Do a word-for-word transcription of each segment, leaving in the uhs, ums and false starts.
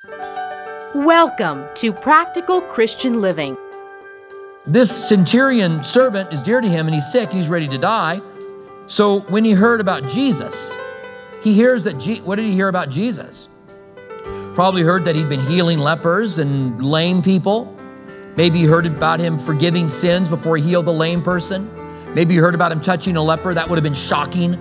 Welcome to Practical Christian Living. This centurion servant is dear to him, and he's sick, and he's ready to die. So when he heard about Jesus, he hears that, Je- what did he hear about Jesus? Probably heard that he'd been healing lepers and lame people. Maybe he heard about him forgiving sins before he healed the lame person. Maybe you heard about him touching a leper. That would have been shocking.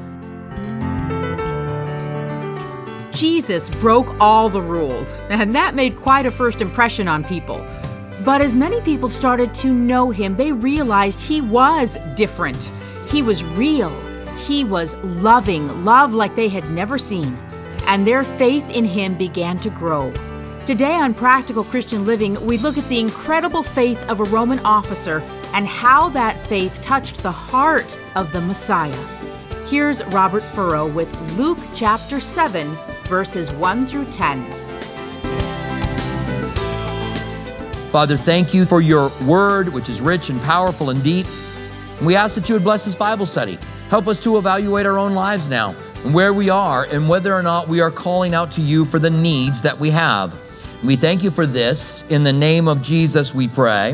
Jesus broke all the rules, and that made quite a first impression on people. But as many people started to know him, they realized he was different. He was real. He was loving, love like they had never seen. And their faith in him began to grow. Today on Practical Christian Living, we look at the incredible faith of a Roman officer and how that faith touched the heart of the Messiah. Here's Robert Furrow with Luke chapter seven, verses one through ten. Father, thank you for your word, which is rich and powerful and deep. And we ask that you would bless this Bible study. Help us to evaluate our own lives now and where we are and whether or not we are calling out to you for the needs that we have. We thank you for this. In the name of Jesus, we pray.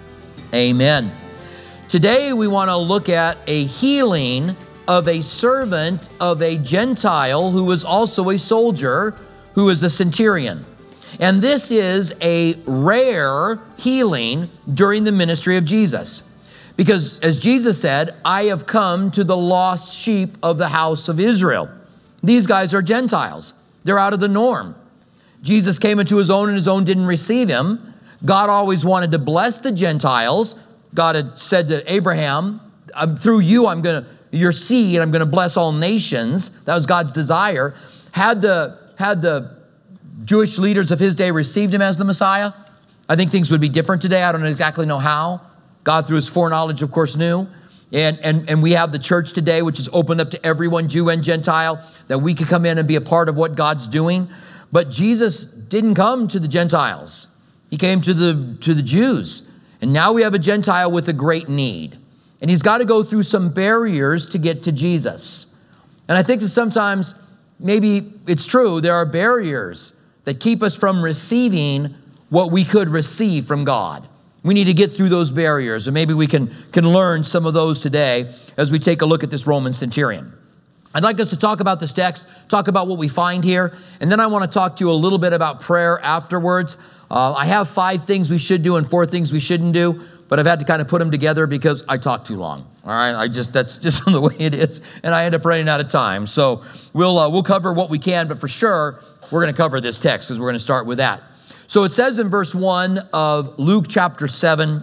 Amen. Today, we want to look at a healing of a servant of a Gentile who was also a soldier, who is a centurion. And this is a rare healing during the ministry of Jesus. Because as Jesus said, I have come to the lost sheep of the house of Israel. These guys are Gentiles. They're out of the norm. Jesus came into his own and his own didn't receive him. God always wanted to bless the Gentiles. God had said to Abraham, through you, I'm going to, your seed, I'm going to bless all nations. That was God's desire. Had the, had the Jewish leaders of his day received him as the Messiah, I think things would be different today. I don't exactly know how. God, through his foreknowledge, of course, knew. And, and, and we have the church today, which is opened up to everyone, Jew and Gentile, that we could come in and be a part of what God's doing. But Jesus didn't come to the Gentiles. He came to the, to the Jews. And now we have a Gentile with a great need. And he's got to go through some barriers to get to Jesus. And I think that sometimes, maybe it's true, there are barriers that keep us from receiving what we could receive from God. We need to get through those barriers, and maybe we can, can learn some of those today as we take a look at this Roman centurion. I'd like us to talk about this text, talk about what we find here, and then I want to talk to you a little bit about prayer afterwards. Uh, I have five things we should do and four things we shouldn't do, but I've had to kind of put them together because I talk too long. All right, I just that's just the way it is, and I end up running out of time. So we'll uh, we'll cover what we can, but for sure we're going to cover this text because we're going to start with that. So it says in verse one of Luke chapter seven,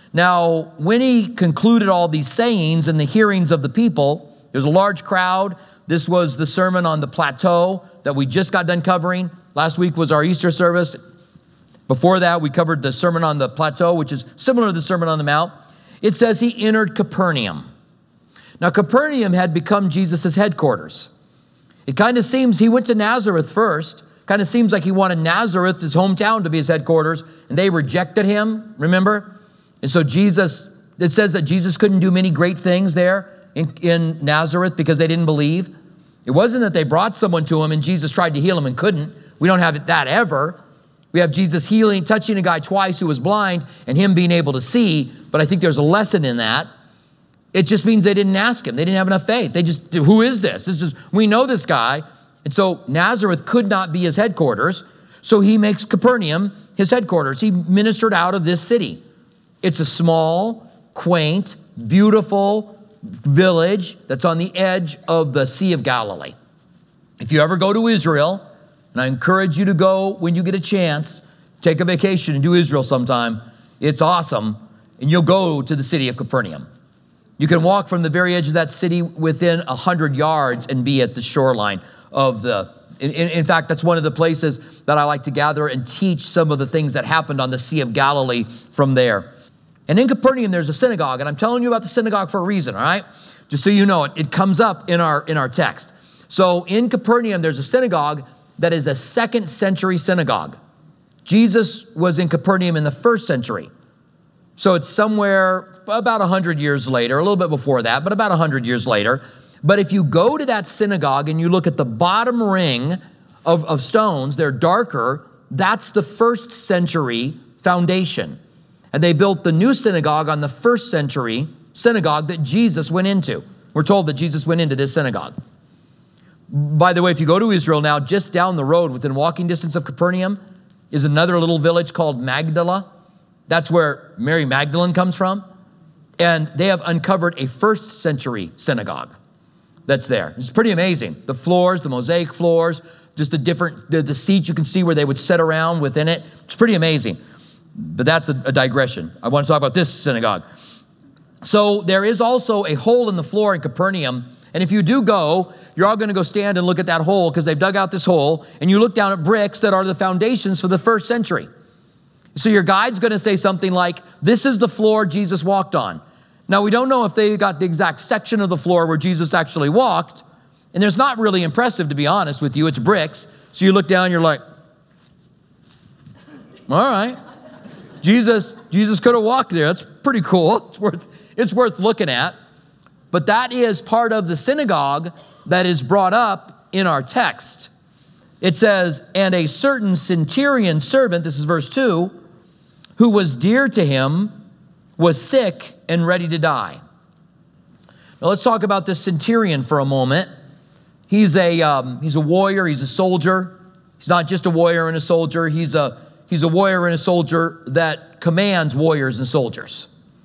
now when he concluded all these sayings in the hearings of the people, there's a large crowd. This was the sermon on the plateau that we just got done covering. Last week was our Easter service. Before that, we covered the sermon on the plateau, which is similar to the Sermon on the Mount. It says he entered Capernaum. Now, Capernaum had become Jesus' headquarters. It kind of seems he went to Nazareth first. Kind of seems like he wanted Nazareth, his hometown, to be his headquarters, and they rejected him, remember? And so Jesus, it says that Jesus couldn't do many great things there in, in Nazareth because they didn't believe. It wasn't that they brought someone to him and Jesus tried to heal him and couldn't. We don't have that ever. We have Jesus healing, touching a guy twice who was blind and him being able to see, but I think there's a lesson in that. It just means they didn't ask him. They didn't have enough faith. They just, who is this? This is, we know this guy. And so Nazareth could not be his headquarters, so he makes Capernaum his headquarters. He ministered out of this city. It's a small, quaint, beautiful village that's on the edge of the Sea of Galilee. If you ever go to Israel, and I encourage you to go when you get a chance, take a vacation and do Israel sometime. It's awesome, and you'll go to the city of Capernaum. You can walk from the very edge of that city within one hundred yards and be at the shoreline of the, in, in fact, that's one of the places that I like to gather and teach some of the things that happened on the Sea of Galilee from there. And in Capernaum, there's a synagogue, and I'm telling you about the synagogue for a reason, all right? Just so you know, it, it comes up in our, in our text. So in Capernaum, there's a synagogue that is a second century synagogue. Jesus was in Capernaum in the first century. So it's somewhere about one hundred years later, a little bit before that, but about one hundred years later. But if you go to that synagogue and you look at the bottom ring of, of stones, they're darker that's the first century foundation. And they built the new synagogue on the first century synagogue that Jesus went into. We're told that Jesus went into this synagogue. By the way, if you go to Israel now, just down the road, within walking distance of Capernaum, is another little village called Magdala. That's where Mary Magdalene comes from. And they have uncovered a first century synagogue that's there. It's pretty amazing. The floors, the mosaic floors, just the different, the, the seats you can see where they would sit around within it. It's pretty amazing. But that's a, a digression. I want to talk about this synagogue. So there is also a hole in the floor in Capernaum. And if you do go, you're all going to go stand and look at that hole because they've dug out this hole. And you look down at bricks that are the foundations for the first century. So your guide's going to say something like, this is the floor Jesus walked on. Now, we don't know if they got the exact section of the floor where Jesus actually walked. And it's not really impressive, to be honest with you. It's bricks. So you look down, you're like, all right. Jesus, Jesus could have walked there. That's pretty cool. It's worth, it's worth looking at. But that is part of the synagogue that is brought up in our text. It says, and a certain centurion servant, this is verse two, who was dear to him, was sick and ready to die. Now let's talk about this centurion for a moment. He's a, um, he's a warrior, he's a soldier. He's not just a warrior and a soldier, he's a, he's a warrior and a soldier that commands warriors and soldiers.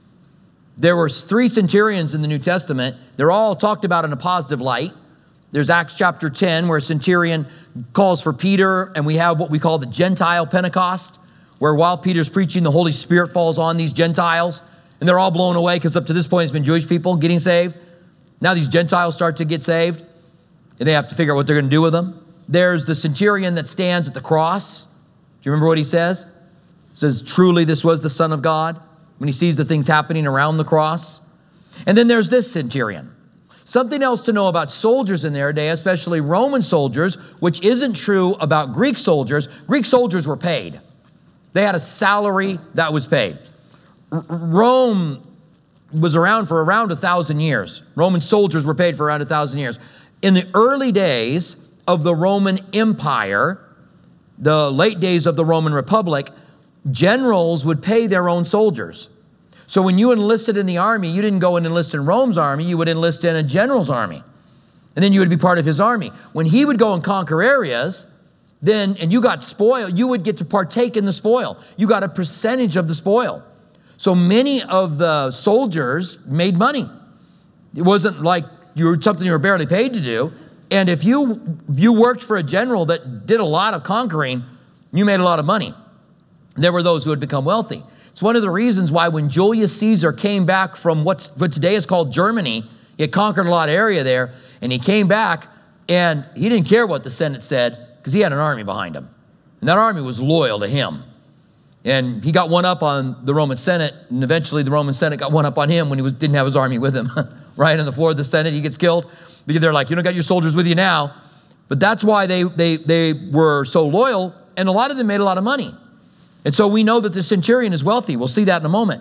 There were three centurions in the New Testament. They're all talked about in a positive light. There's Acts chapter ten, where a centurion calls for Peter, and we have what we call the Gentile Pentecost, where while Peter's preaching, the Holy Spirit falls on these Gentiles, and they're all blown away because up to this point it's been Jewish people getting saved. Now these Gentiles start to get saved, and they have to figure out what they're going to do with them. There's the centurion that stands at the cross. Do you remember what he says? He says, truly this was the Son of God, when he sees the things happening around the cross. And then there's this centurion. Something else to know about soldiers in their day, especially Roman soldiers, which isn't true about Greek soldiers. Greek soldiers were paid. They had a salary that was paid. R- Rome was around for around a thousand years. Roman soldiers were paid for around a thousand years. In the early days of the Roman Empire, the late days of the Roman Republic, generals would pay their own soldiers. So when you enlisted in the army, you didn't go and enlist in Rome's army, you would enlist in a general's army. And then you would be part of his army. When he would go and conquer areas, then, and you got spoil, you would get to partake in the spoil. You got a percentage of the spoil. So many of the soldiers made money. It wasn't like you were something you were barely paid to do. And if you, if you worked for a general that did a lot of conquering, you made a lot of money. There were those who had become wealthy. It's one of the reasons why when Julius Caesar came back from what's, what today is called Germany, he had conquered a lot of area there, and he came back, and he didn't care what the Senate said, because he had an army behind him. And that army was loyal to him. And he got one up on the Roman Senate, and eventually the Roman Senate got one up on him when he was, didn't have his army with him. Right on the floor of the Senate, he gets killed, because they're like, you don't got your soldiers with you now. But that's why they, they, they were so loyal, and a lot of them made a lot of money. And so we know that the centurion is wealthy. We'll see that in a moment.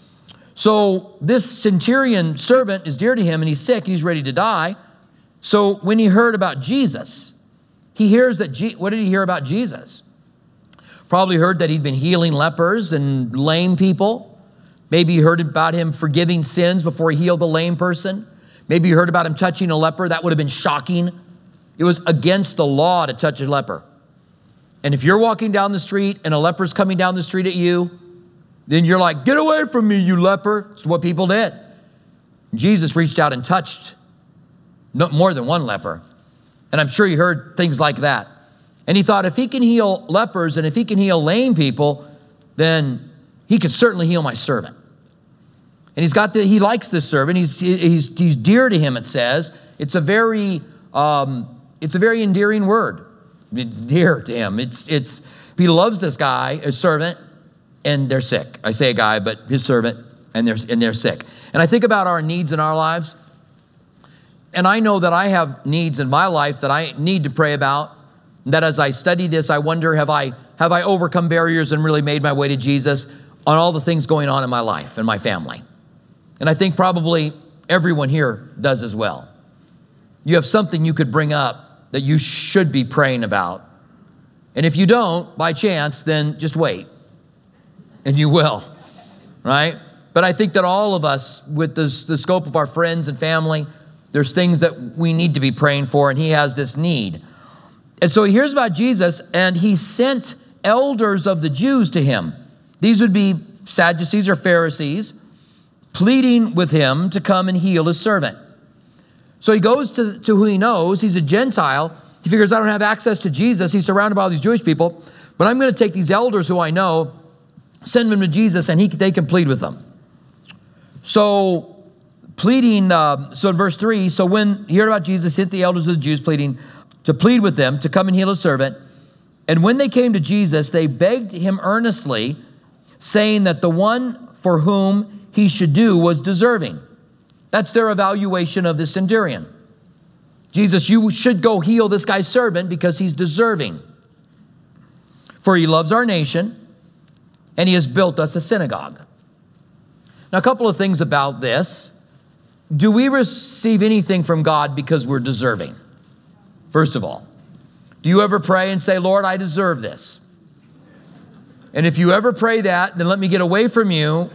So this centurion servant is dear to him, and he's sick, and he's ready to die. So when he heard about Jesus, he hears that, Je- what did he hear about Jesus? Probably heard that he'd been healing lepers and lame people. Maybe he heard about him forgiving sins before he healed the lame person. Maybe you heard about him touching a leper. That would have been shocking. It was against the law to touch a leper. And if you're walking down the street and a leper's coming down the street at you, then you're like, get away from me, you leper. It's what people did. Jesus reached out and touched no, more than one leper. And I'm sure he heard things like that. And he thought, if he can heal lepers and if he can heal lame people, then he could certainly heal my servant. And he's got the, he likes this servant. He's, he's, he's dear to him, it says. It's a very, um, it's a very endearing word. Dear to him. It's, it's, he loves this guy, his servant, and they're sick. I say a guy, but his servant, and they're, and they're sick. And I think about our needs in our lives. And I know that I have needs in my life that I need to pray about. That as I study this, I wonder, have I, have I overcome barriers and really made my way to Jesus on all the things going on in my life and my family? And I think probably everyone here does as well. You have something you could bring up that you should be praying about. And if you don't, by chance, then just wait. And you will, right? But I think that all of us, with this, the scope of our friends and family, there's things that we need to be praying for, and he has this need. And so he hears about Jesus, and he sent elders of the Jews to him. These would be Sadducees or Pharisees, pleading with him to come and heal his servant. So he goes to, to who he knows. He's a Gentile. He figures, I don't have access to Jesus. He's surrounded by all these Jewish people, but I'm going to take these elders who I know, send them to Jesus, and he, they can plead with them. So pleading, uh, so in verse three, so when he heard about Jesus, sent the elders of the Jews pleading to plead with them to come and heal his servant. And when they came to Jesus, they begged him earnestly, saying that the one for whom he should do was deserving. That's their evaluation of the centurion. Jesus, you should go heal this guy's servant because he's deserving. For he loves our nation, and he has built us a synagogue. Now, a couple of things about this. Do we receive anything from God because we're deserving? First of all, do you ever pray and say, Lord, I deserve this? And if you ever pray that, then let me get away from you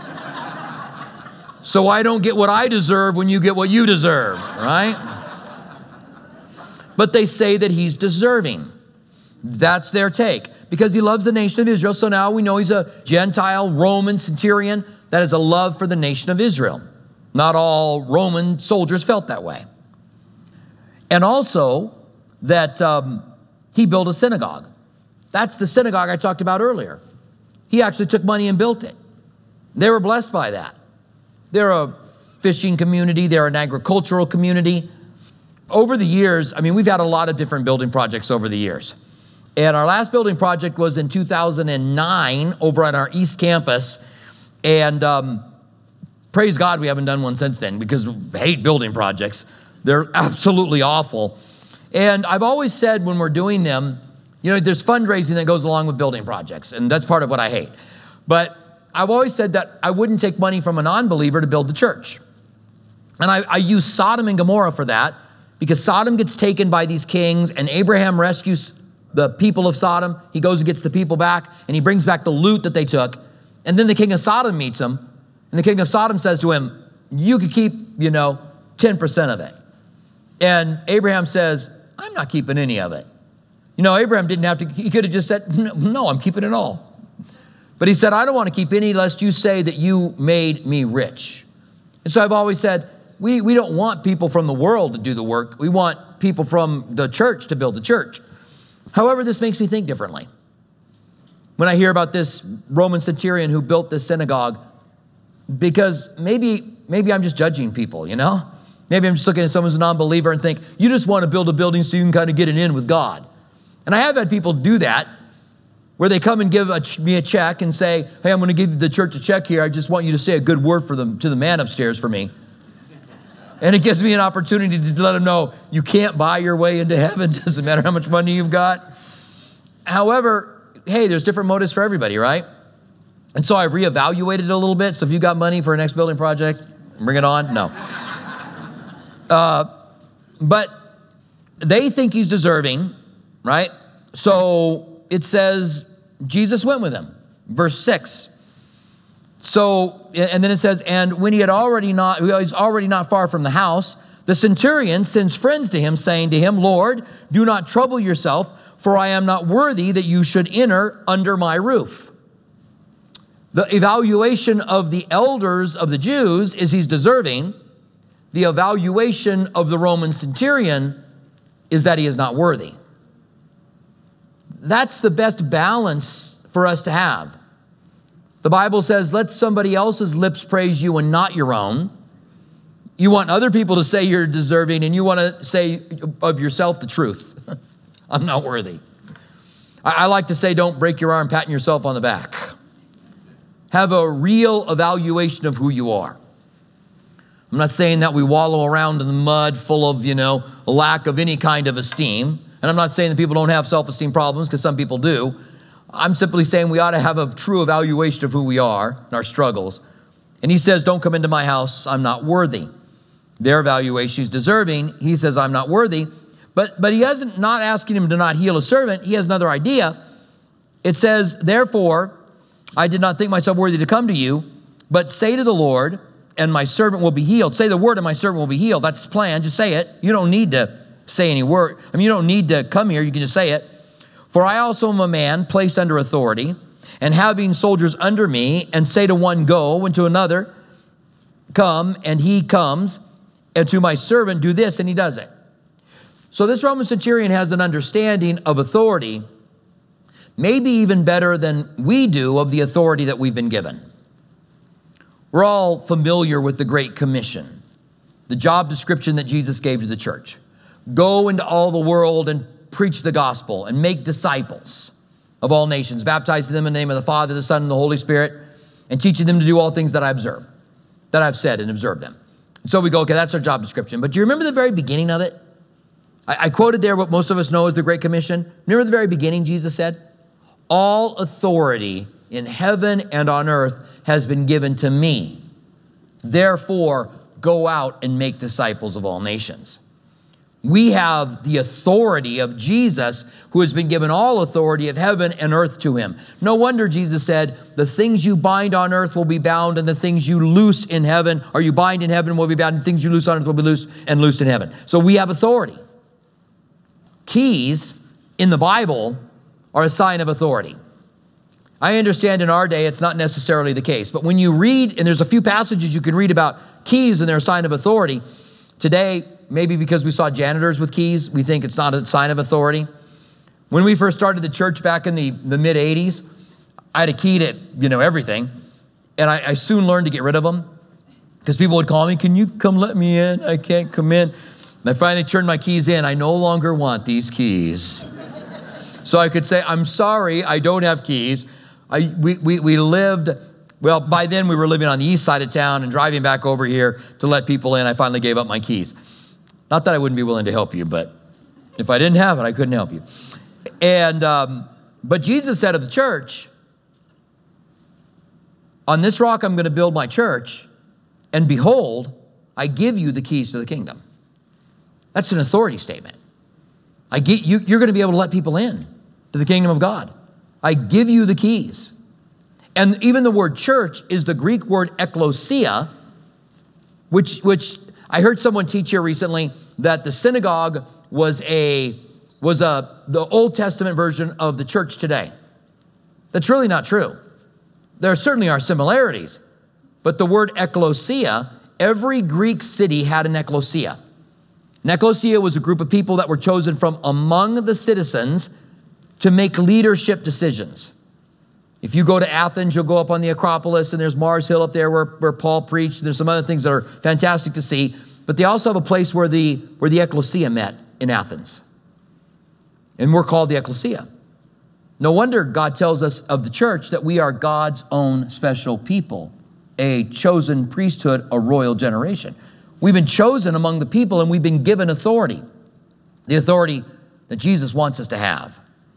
so I don't get what I deserve when you get what you deserve, right? But they say that he's deserving. That's their take. Because he loves the nation of Israel, so now we know he's a Gentile Roman centurion that has a love for the nation of Israel. Not all Roman soldiers felt that way. And also that um, he built a synagogue. That's the synagogue I talked about earlier. He actually took money and built it. They were blessed by that. They're a fishing community. They're an agricultural community. Over the years, I mean, we've had a lot of different building projects over the years. And our last building project was in two thousand nine over on our East Campus. And um, praise God we haven't done one since then because we hate building projects. They're absolutely awful. And I've always said when we're doing them, you know, there's fundraising that goes along with building projects, and that's part of what I hate. But I've always said that I wouldn't take money from a non-believer to build the church. And I, I use Sodom and Gomorrah for that because Sodom gets taken by these kings, and Abraham rescues the people of Sodom. He goes and gets the people back, and he brings back the loot that they took. And then the king of Sodom meets him, and the king of Sodom says to him, you could keep, you know, ten percent of it. And Abraham says, I'm not keeping any of it. You know, Abraham didn't have to, he could have just said, no, no, I'm keeping it all. But he said, I don't want to keep any lest you say that you made me rich. And so I've always said, we, we don't want people from the world to do the work. We want people from the church to build the church. However, this makes me think differently. When I hear about this Roman centurion who built this synagogue, because maybe, maybe I'm just judging people, you know? Maybe I'm just looking at someone who's a non-believer and think, you just want to build a building so you can kind of get it in with God. And I have had people do that, where they come and give a, me a check and say, hey, I'm going to give the church a check here. I just want you to say a good word for them to the man upstairs for me. And it gives me an opportunity to let them know you can't buy your way into heaven. Doesn't matter how much money you've got. However, hey, there's different motives for everybody, right? And so I've reevaluated it a little bit. So if you got money for a next building project, bring it on. No. Uh, but they think he's deserving, right? So it says Jesus went with him. Verse six. So, and then it says, and when he had already not, he was already not far from the house, the centurion sends friends to him, saying to him, Lord, do not trouble yourself, for I am not worthy that you should enter under my roof. The evaluation of the elders of the Jews is he's deserving. The evaluation of the Roman centurion is that he is not worthy. That's the best balance for us to have. The Bible says, let somebody else's lips praise you and not your own. You want other people to say you're deserving, and you want to say of yourself the truth. I'm not worthy. I, I like to say, don't break your arm patting yourself on the back. Have a real evaluation of who you are. I'm not saying that we wallow around in the mud full of, you know, a lack of any kind of esteem. And I'm not saying that people don't have self-esteem problems, because some people do. I'm simply saying we ought to have a true evaluation of who we are and our struggles. And he says, don't come into my house. I'm not worthy. Their evaluation is deserving. He says, I'm not worthy. But, but he isn't not asking him to not heal a servant. He has another idea. It says, therefore, I did not think myself worthy to come to you, but say to the Lord, and my servant will be healed. Say the word and my servant will be healed. That's his plan. Just say it. You don't need to say any word. I mean, you don't need to come here. You can just say it. For I also am a man placed under authority, and having soldiers under me, and say to one, go, and to another, come, and he comes, and to my servant, do this, and he does it. So this Roman centurion has an understanding of authority, maybe even better than we do of the authority that we've been given. We're all familiar with the Great Commission, the job description that Jesus gave to the church. Go into all the world and preach the gospel and make disciples of all nations, baptizing them in the name of the Father, the Son, and the Holy Spirit, and teaching them to do all things that I observe, that I've said and observed them. And so we go, okay, that's our job description. But do you remember the very beginning of it? I, I quoted there what most of us know as the Great Commission. Remember the very beginning, Jesus said, all authority in heaven and on earth has been given to me. Therefore, go out and make disciples of all nations. We have the authority of Jesus, who has been given all authority of heaven and earth to him. No wonder Jesus said, the things you bind on earth will be bound, and the things you loose in heaven, or you bind in heaven will be bound, and things you loose on earth will be loosed and loosed in heaven. So we have authority. Keys in the Bible are a sign of authority. I understand in our day it's not necessarily the case, but when you read, and there's a few passages you can read about keys and they're a sign of authority. Today, maybe because we saw janitors with keys, we think it's not a sign of authority. When we first started the church back in the, the mid eighties, I had a key to, you know, everything. And I, I soon learned to get rid of them because people would call me, can you come let me in? I can't come in. And I finally turned my keys in. I no longer want these keys. So I could say, I'm sorry, I don't have keys. I, we, we, we lived, well, by then we were living on the east side of town and driving back over here to let people in. I finally gave up my keys. Not that I wouldn't be willing to help you, but if I didn't have it, I couldn't help you. And, um, but Jesus said of the church, on this rock I'm going to build my church, and behold, I give you the keys to the kingdom. That's an authority statement. I get you, you're going to be able to let people in to the kingdom of God. I give you the keys. And even the word church is the Greek word ekklesia, which, which I heard someone teach here recently that the synagogue was a was a the Old Testament version of the church today. That's really not true. There certainly are similarities, but the word ekklesia, every Greek city had an ekklesia. An ekklesia was a group of people that were chosen from among the citizens to make leadership decisions. If you go to Athens, you'll go up on the Acropolis, and there's Mars Hill up there where, where Paul preached. There's some other things that are fantastic to see. But they also have a place where the, where the ecclesia met in Athens. And we're called the ecclesia. No wonder God tells us of the church that we are God's own special people, a chosen priesthood, a royal generation. We've been chosen among the people, and we've been given authority, the authority that Jesus wants us to have.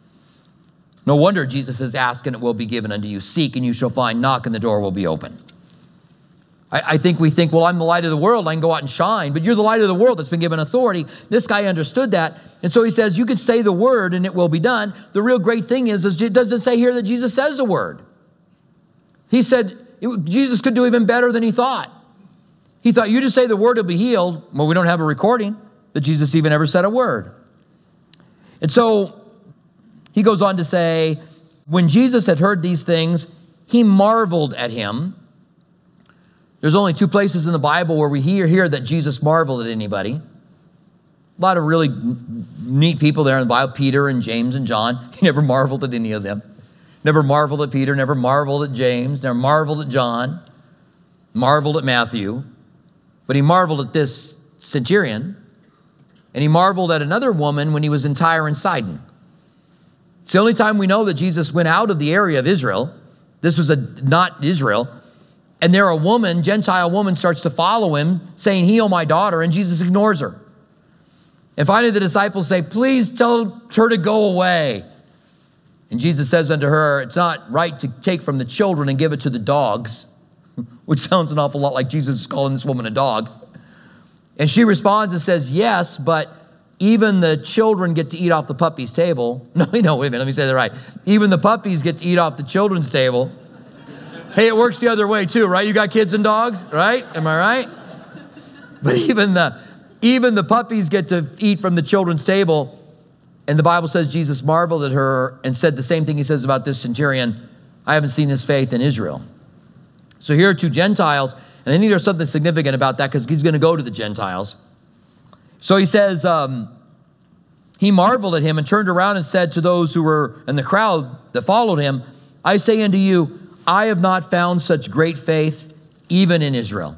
No wonder Jesus says, ask and it will be given unto you. Seek and you shall find. Knock and the door will be open. I, I think we think, well, I'm the light of the world. I can go out and shine. But you're the light of the world that's been given authority. This guy understood that. And so he says, you can say the word and it will be done. The real great thing is, is it doesn't say here that Jesus says the word. He said it, Jesus could do even better than he thought. He thought, you just say the word will be healed. Well, we don't have a recording that Jesus even ever said a word. And so he goes on to say, when Jesus had heard these things, he marveled at him. There's only two places in the Bible where we hear, hear that Jesus marveled at anybody. A lot of really neat people there in the Bible, Peter and James and John. He never marveled at any of them. Never marveled at Peter, never marveled at James, never marveled at John, marveled at Matthew. But he marveled at this centurion, and he marveled at another woman when he was in Tyre and Sidon. It's the only time we know that Jesus went out of the area of Israel. This was a not Israel. And there a woman, Gentile woman, starts to follow him, saying, heal my daughter, and Jesus ignores her. And finally the disciples say, please tell her to go away. And Jesus says unto her, it's not right to take from the children and give it to the dogs, which sounds an awful lot like Jesus is calling this woman a dog. And she responds and says, yes, but even the children get to eat off the puppy's table. No, no, wait a minute, let me say that right. Even the puppies get to eat off the children's table. Hey, it works the other way too, right? You got kids and dogs, right? Am I right? But even the, even the puppies get to eat from the children's table. And the Bible says Jesus marveled at her and said the same thing he says about this centurion. I haven't seen this faith in Israel. So here are two Gentiles, and I think there's something significant about that because he's going to go to the Gentiles. So he says, um, he marveled at him and turned around and said to those who were in the crowd that followed him, I say unto you, I have not found such great faith even in Israel.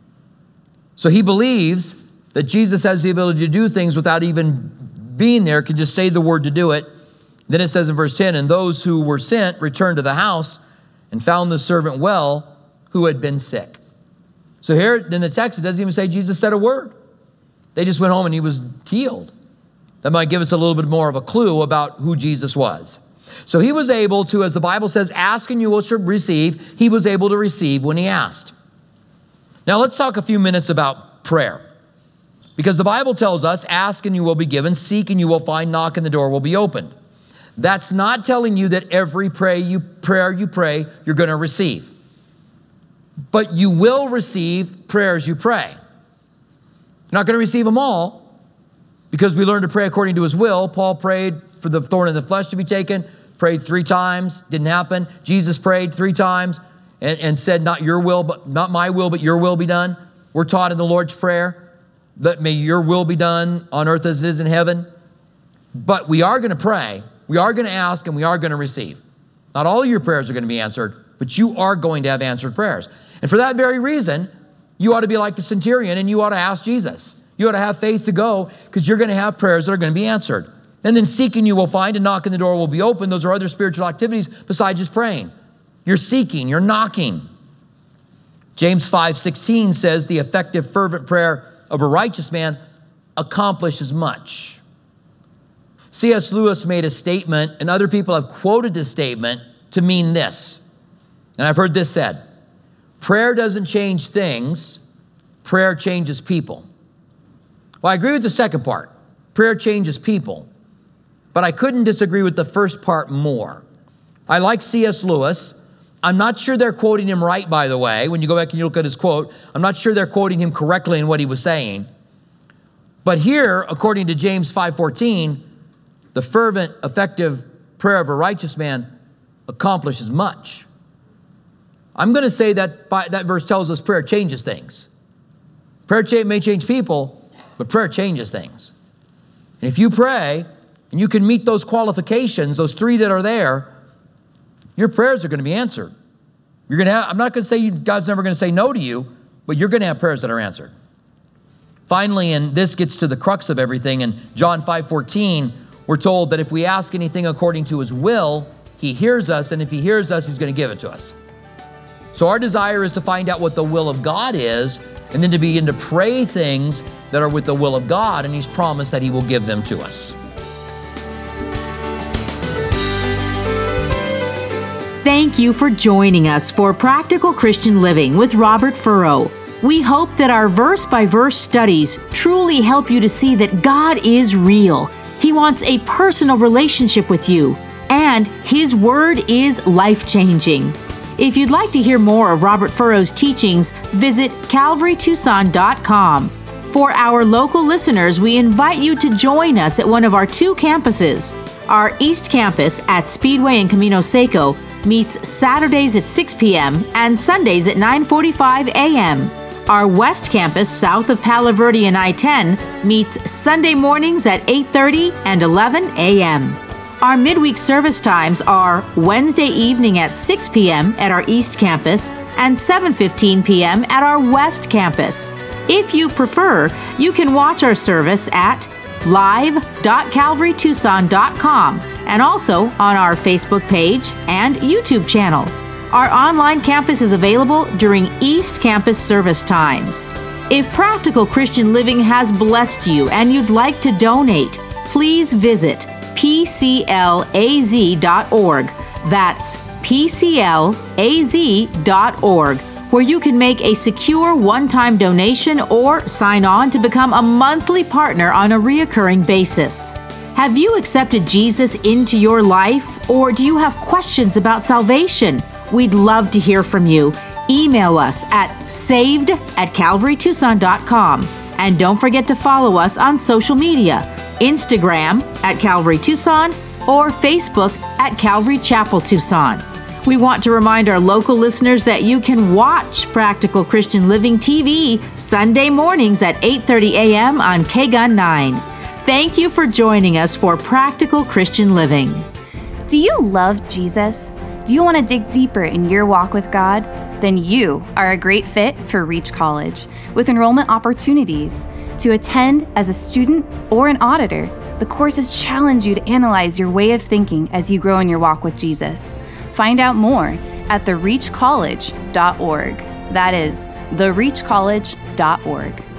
So he believes that Jesus has the ability to do things without even being there, can just say the word to do it. Then it says in verse ten, and those who were sent returned to the house and found the servant well who had been sick. So here in the text, it doesn't even say Jesus said a word. They just went home and he was healed. That might give us a little bit more of a clue about who Jesus was. So he was able to, as the Bible says, ask and you will receive. He was able to receive when he asked. Now let's talk a few minutes about prayer. Because the Bible tells us, ask and you will be given, seek and you will find, knock and the door will be opened. That's not telling you that every pray you, prayer you pray, you're going to receive. But you will receive prayers you pray. You're not going to receive them all because we learn to pray according to his will. Paul prayed for the thorn in the flesh to be taken, prayed three times, didn't happen. Jesus prayed three times and, and said, not your will, but not my will, but your will be done. We're taught in the Lord's Prayer that may your will be done on earth as it is in heaven. But we are going to pray, we are going to ask, and we are going to receive. Not all of your prayers are going to be answered, but you are going to have answered prayers. And for that very reason, you ought to be like the centurion and you ought to ask Jesus. You ought to have faith to go because you're going to have prayers that are going to be answered. And then seeking you will find, and knocking the door will be open. Those are other spiritual activities besides just praying. You're seeking, you're knocking. James five sixteen says the effective fervent prayer of a righteous man accomplishes much. C S Lewis made a statement, and other people have quoted this statement to mean this. And I've heard this said, prayer doesn't change things, prayer changes people. Well, I agree with the second part. Prayer changes people. But I couldn't disagree with the first part more. I like C S Lewis. I'm not sure they're quoting him right, by the way. When you go back and you look at his quote, I'm not sure they're quoting him correctly in what he was saying. But here, according to James five fourteen, the fervent, effective prayer of a righteous man accomplishes much. I'm going to say that by, that verse tells us prayer changes things. Prayer cha- may change people, but prayer changes things. And if you pray, and you can meet those qualifications, those three that are there, your prayers are going to be answered. You're going to have, I'm not going to say you, God's never going to say no to you, but you're going to have prayers that are answered. Finally, and this gets to the crux of everything, in John five fourteen, we're told that if we ask anything according to his will, he hears us, and if he hears us, he's going to give it to us. So our desire is to find out what the will of God is, and then to begin to pray things that are with the will of God, and he's promised that he will give them to us. Thank you for joining us for Practical Christian Living with Robert Furrow. We hope that our verse-by-verse studies truly help you to see that God is real. He wants a personal relationship with you, and his word is life-changing. If you'd like to hear more of Robert Furrow's teachings, visit calvary tucson dot com. For our local listeners, we invite you to join us at one of our two campuses. Our East Campus at Speedway and Camino Seco meets Saturdays at six p.m. and Sundays at nine forty-five a.m. Our West Campus, south of Palo Verde and I ten, meets Sunday mornings at eight thirty and eleven a.m. Our midweek service times are Wednesday evening at six p.m. at our East Campus and seven fifteen p.m. at our West Campus. If you prefer, you can watch our service at live dot calvary tucson dot com and also on our Facebook page and YouTube channel. Our online campus is available during East Campus service times. If Practical Christian Living has blessed you and you'd like to donate, please visit p c l a z dot org. That's p c l a z dot org. where you can make a secure one-time donation or sign on to become a monthly partner on a reoccurring basis. Have you accepted Jesus into your life, or do you have questions about salvation? We'd love to hear from you. Email us at saved at calvary tucson dot com. And don't forget to follow us on social media, Instagram at Calvary Tucson or Facebook at Calvary Chapel Tucson. We want to remind our local listeners that you can watch Practical Christian Living T V Sunday mornings at eight thirty a.m. on K G U N nine. Thank you for joining us for Practical Christian Living. Do you love Jesus? Do you want to dig deeper in your walk with God? Then you are a great fit for Reach College, with enrollment opportunities. To attend as a student or an auditor, the courses challenge you to analyze your way of thinking as you grow in your walk with Jesus. Find out more at the reach college dot org. That is the reach college dot org.